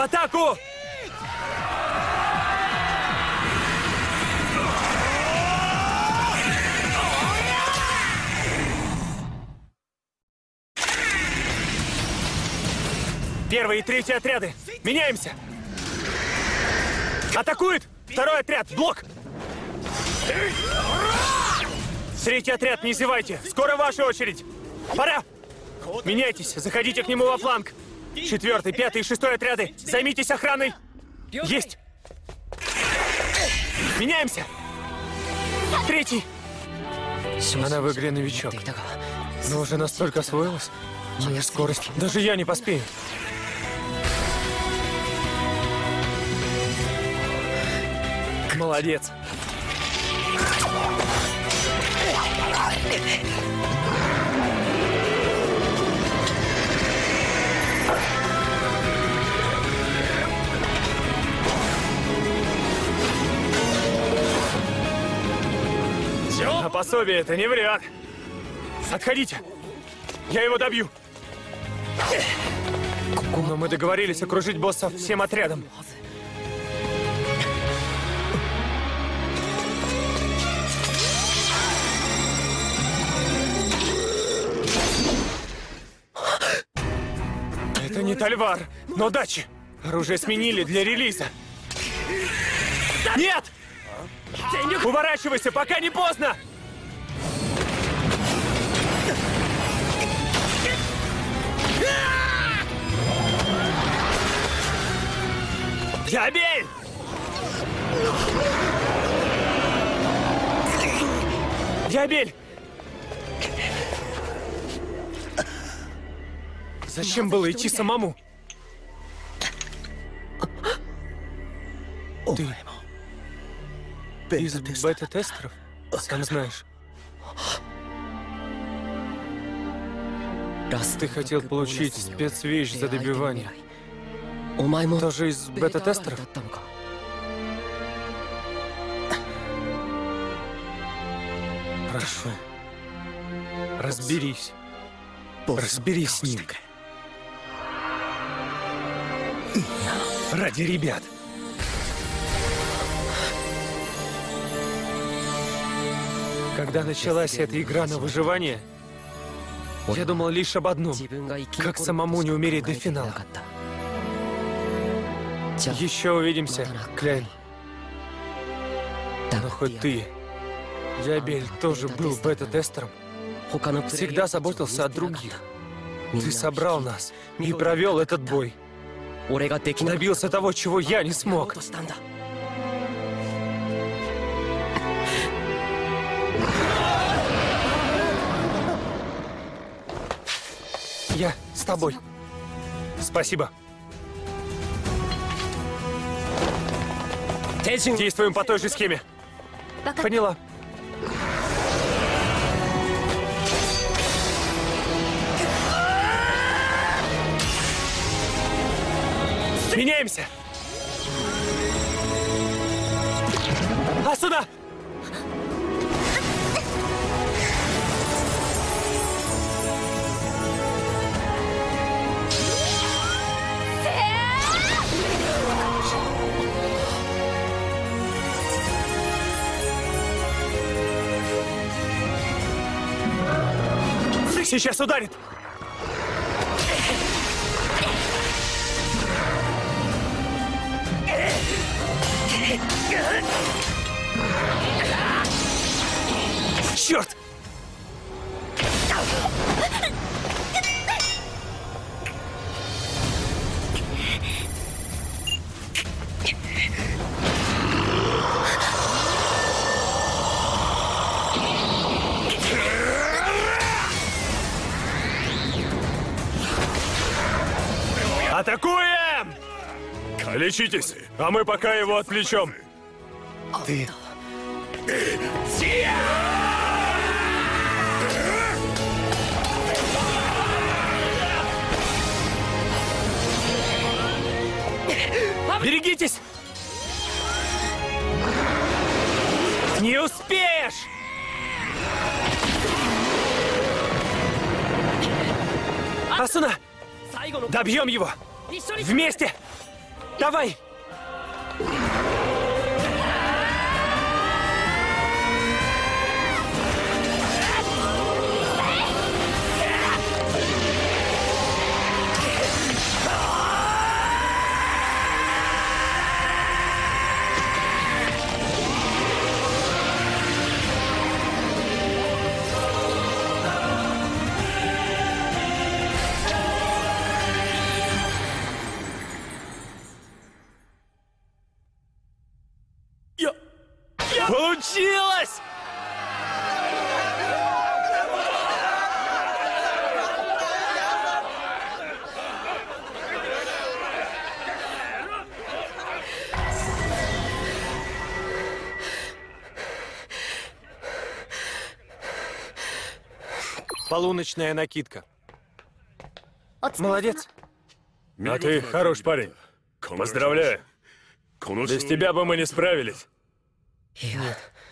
атаку! Первый и третий отряды! Меняемся! Атакует! Второй отряд! Блок! Третий отряд, не зевайте! Скоро ваша очередь! Пора! Меняйтесь, заходите к нему во фланг! Четвертый, пятый и шестой отряды! Займитесь охраной! Есть! Меняемся! Третий! Она в игре новичок. Но уже настолько освоилась. Моя скорость. Даже я не поспею. Молодец. А пособие это не вряд. Отходите. Я его добью. Но мы договорились окружить босса всем отрядом. Это не Тальвар, но дачи. Оружие сменили для релиза. Нет! Уворачивайся, пока не поздно! Диабель! Диабель! Зачем было идти самому? Ты из бета-тестеров? Сам знаешь. Ты хотел получить спецвещь за добивание. Тоже из бета-тестеров? Прошу. Разберись. Разберись с ним. Ради ребят. Когда началась эта игра на выживание, я думал лишь об одном. Как самому не умереть до финала. Еще увидимся, Клейн. Но хоть ты, Диабель, тоже был бета-тестером, всегда заботился о других. Ты собрал нас и провел этот бой. Добился того, чего я не смог. Я с тобой. Спасибо. Действуем по той же схеме. Поняла. Меняемся! Асуна! Сейчас ударит! Черт! Атакуем! Лечитесь, а мы пока его отвлечем. Ты... Берегитесь! Не успеешь! Асуна! Добьем его! Вместе! Давай! Получилось! Полуночная накидка. Молодец. А ты хорош парень. Поздравляю. Без тебя бы мы не справились. Нет,